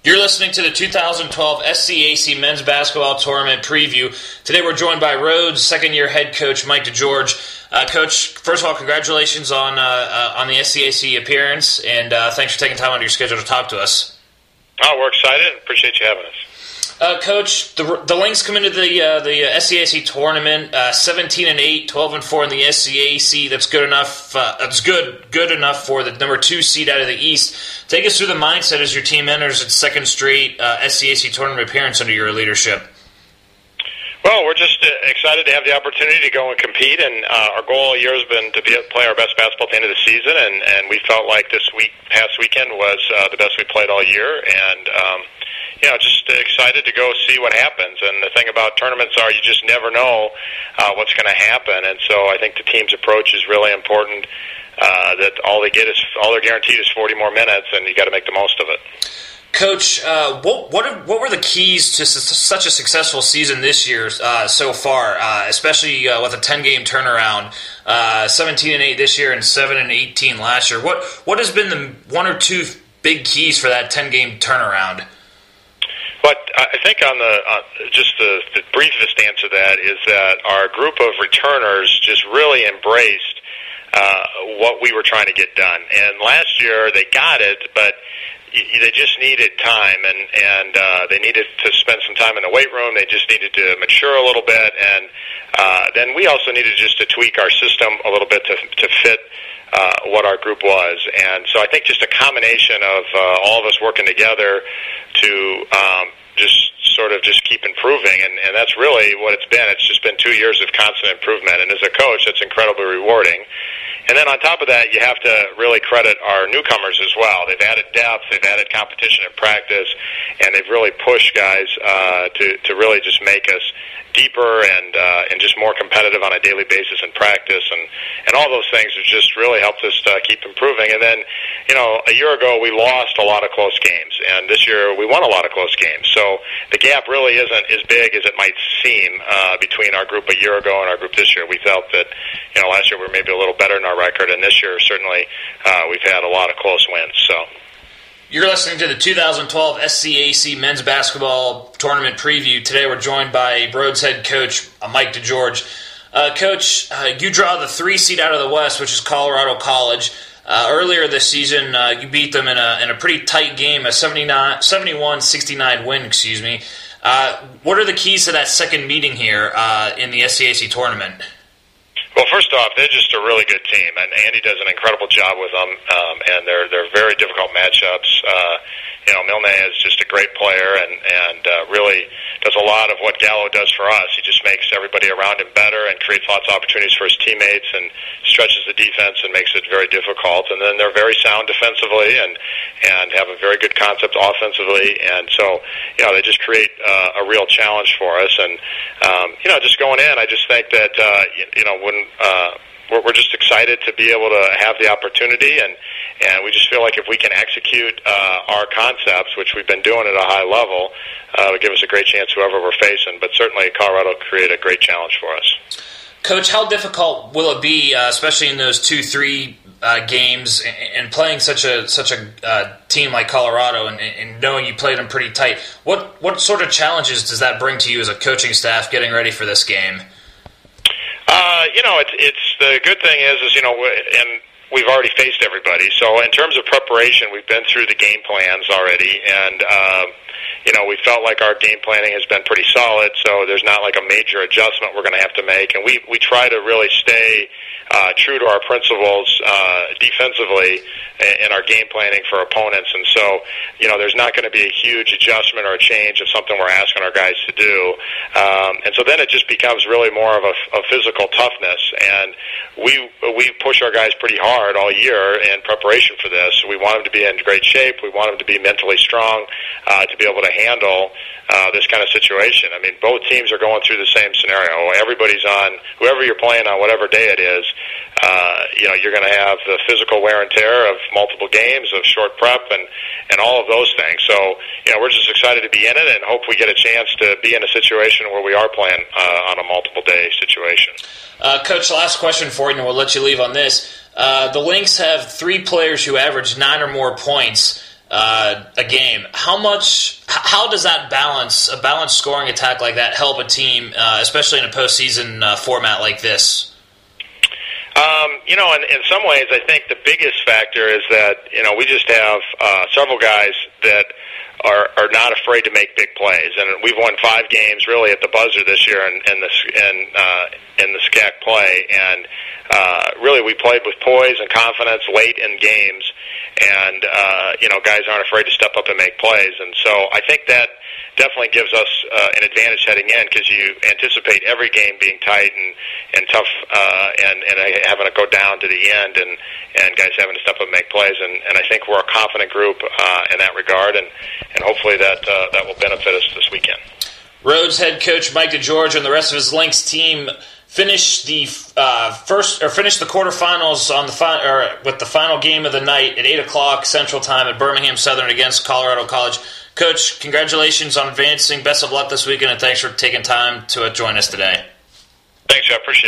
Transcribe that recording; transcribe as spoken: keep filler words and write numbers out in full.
You're listening to the two thousand twelve S C A C Men's Basketball Tournament Preview. Today we're joined by Rhodes second-year head coach Mike DeGeorge. Uh, coach, first of all, congratulations on uh, uh, on the S C A C appearance, and uh, thanks for taking time out of your schedule to talk to us. Oh, we're excited. Appreciate you having us. Uh, Coach, the the Lynx come into the uh, the S C A C tournament uh, seventeen and eight, twelve and four in the S C A C. That's good enough. Uh, that's good good enough for the number two seed out of the East. Take us through the mindset as your team enters its second straight uh, S C A C tournament appearance under your leadership. Well, we're just uh, excited to have the opportunity to go and compete, and uh, our goal all year has been to be, play our best basketball at the end of the season, and, and we felt like this week, past weekend was uh, the best we played all year, and um, you know, just excited to go see what happens. And the thing about tournaments are you just never know uh, what's going to happen, and so I think the team's approach is really important. Uh, that all they get is all they're guaranteed is forty more minutes, and you got to make the most of it. Coach, uh, what what are, what were the keys to su- such a successful season this year uh, so far, uh, especially uh, with a ten-game turnaround, uh, seventeen and eight this year and seven and eighteen last year? What what has been the one or two big keys for that ten-game turnaround? But I think on the uh, just the, the briefest answer to that is that our group of returners just really embraced uh, what we were trying to get done. And last year they got it, but they just needed time, and and uh, they needed to spend some time in the weight room. They just needed to mature a little bit, and uh, then we also needed just to tweak our system a little bit to to fit uh, what our group was. And so I think just a combination of uh, all of us working together to um, just sort of just keep improving, and, and that's really what it's been. It's just been two years of constant improvement, and as a coach, that's incredibly rewarding. And then on top of that, you have to really credit our newcomers as well. They've added depth, they've added competition in practice, and they've really pushed guys uh, to to really just make us deeper and uh, and just more competitive on a daily basis in practice, and and all those things have just really helped us uh, keep improving. And then, you know, a year ago we lost a lot of close games, and this year we won a lot of close games. So the gap really isn't as big as it might seem uh, between our group a year ago and our group this year. We felt that, you know, last year we were maybe a little better in our record, and this year certainly uh, we've had a lot of close wins. So. You're listening to the two thousand twelve S C A C Men's Basketball Tournament Preview. Today we're joined by Rhodes head coach Mike DeGeorge. Uh, coach, uh, you draw the three seed out of the West, which is Colorado College. Uh, earlier this season, uh, you beat them in a in a pretty tight game, a seventy-one sixty-nine win. Excuse me. Uh, what are the keys to that second meeting here uh, in the S C A C tournament? Well, first off, they're just a really good team, and Andy does an incredible job with them, um, and they're they're very difficult matchups. Uh, you know, Milne is just a great player, and and uh, really does a lot of what Gallo does for us. He just makes everybody around him better and creates lots of opportunities for his teammates, and stretches the defense and makes it very difficult. And then they're very sound defensively, and and have a very good concept offensively, and so you know they just create uh, a real challenge for us. And um, you know, just going in, I just think that uh, you, you know when Uh, we're, we're just excited to be able to have the opportunity, and, and we just feel like if we can execute uh, our concepts, which we've been doing at a high level, uh, it would give us a great chance whoever we're facing. But certainly Colorado create a great challenge for us. Coach, how difficult will it be, uh, especially in those two, three uh, games, and, and playing such a such a uh, team like Colorado, and, and knowing you played them pretty tight? What what sort of challenges does that bring to you as a coaching staff getting ready for this game? Uh, you know, it's it's the good thing is, is you know, and we've already faced everybody. So in terms of preparation, we've been through the game plans already, and uh, you know, we felt like our game planning has been pretty solid. So there's not like a major adjustment we're going to have to make, and we we try to really stay uh, true to our principles uh, defensively in our game planning for opponents. And so, you know, there's not going to be a huge adjustment or a change of something we're asking our guys to do. Um, and so then it just becomes really more of a, a physical toughness. And we we push our guys pretty hard all year in preparation for this. We want them to be in great shape. We want them to be mentally strong uh, to be able to handle uh, this kind of situation. I mean, both teams are going through the same scenario. Everybody's on, whoever you're playing on, whatever day it is, uh, you know, you're going to have the physical wear and tear of multiple games, of short prep, and, and all of those things. So, you know, we're just excited to be in it and hope we get a chance to be in a situation where we are playing uh, on a multiple-day situation. Uh, Coach, last question for you, and we'll let you leave on this. Uh, the Lynx have three players who average nine or more points. uh, a game. How much? How does that balance a balanced scoring attack like that help a team, uh, especially in a postseason uh, format like this? Um, you know, in, in some ways, I think the biggest factor is that you know we just have uh, several guys that are are not afraid to make big plays, and we've won five games really at the buzzer this year in, in the in uh, in the S C A C play, and uh, really we played with poise and confidence late in games, and uh, you know guys aren't afraid to step up and make plays, and so I think that definitely gives us uh, an advantage heading in because you anticipate every game being tight and and tough, uh, and and having to go down to the end, and and guys having to step up and make plays, and, and I think we're a confident group uh, in that regard, and and hopefully that uh, that will benefit us this weekend. Rhodes head coach Mike DeGeorge and the rest of his Lynx team finished the uh, first or finished the quarterfinals on the fi- or with the final game of the night at eight o'clock Central Time at Birmingham Southern against Colorado College. Coach, congratulations on advancing. Best of luck this weekend, and thanks for taking time to join us today. Thanks, I appreciate it.